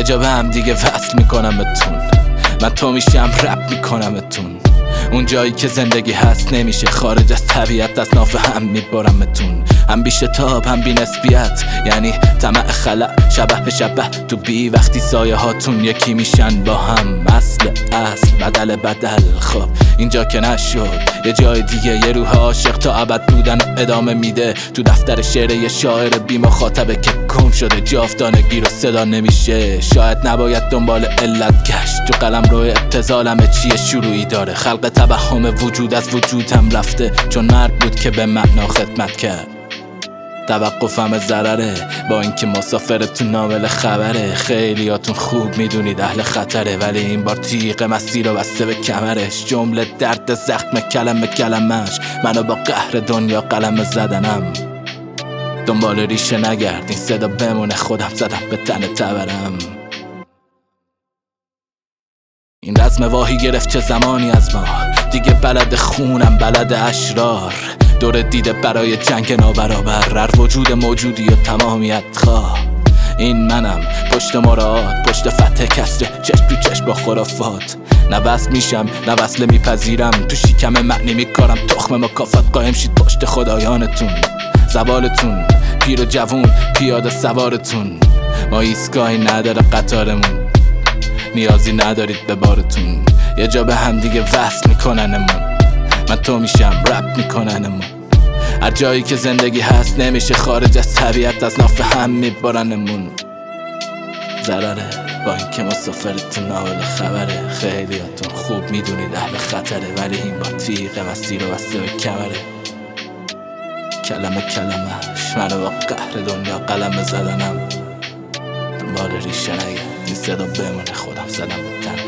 جا به هم دیگه وصل میکنمتون، من تو میشم رپ میکنمتون. اون جایی که زندگی هست نمیشه خارج از طبیعت، از ناف هم میبرمتون. هم بی شتاب هم بی نسبیت، یعنی طمع خلق شبه به شبه تو بی وقتی سایه هاتون یکی میشن با هم. اصل بدل بدل. خب اینجا که نشد یه جای دیگه، یه روح عاشق تا ابد بودن ادامه میده. تو دفتر شعر یه شاعر بی مخاطبه که گم شده، جاودانگی رو صدا نمیشه. شاید نباید دنبال علت گشت، تو قلم رو ابتذالمه چیه شروعی داره. خلق توهم وجود از وجودم رفته، چون مرگ بود که به معنا خدمت کرد. توقفم ضرره با اینکه مسافر تو ناول خبره. خیلیاتون خوب میدونید اهل خطره، ولی این بار تیغ مسیر رو بسته به کمرش. جمله درد زخم کلمه کلمش، منو با قهر دنیا قلم زدنم. دنبال ریشه نگرد، این صدا بمونه، خودم زدم به تن تبرم. این رزم واهی گرفت چه زمانی از ما، دیگه بلد خونم بلد اشرار. دور دیده برای جنگ نابرابر، هر وجود موجودی و تمامیت خواه. این منم پشت مراد، پشت فتح کسره، چشم تو چشم با خرافات. نه وصل میشم نه وصله میپذیرم، تو شیکم معنی میکارم تخم مکافات. قایم شید پشت خدایانتون، زوالتون پیر و جوون پیاده سوارتون. ما ایستگاهی نداره قطارمون، نیازی ندارید به بارتون. یه جا به هم دیگه وصل میکننمون، من تو میشم رپ میکننمون. هر جایی که زندگی هست نمیشه خارج از طبیعت، از ناف هم میبرنمون. ضرره با اینکه مسافر تو ناول خبره. خیلیاتون خوب میدونید اهل خطره، ولی این با تیغ مسیر رو بسته به کمره. کلمه کلمش، منو با قهر دنیا قلم زدنم. دنبال ریشه نگرد، این صدا بمونه، خودم زدم به تن.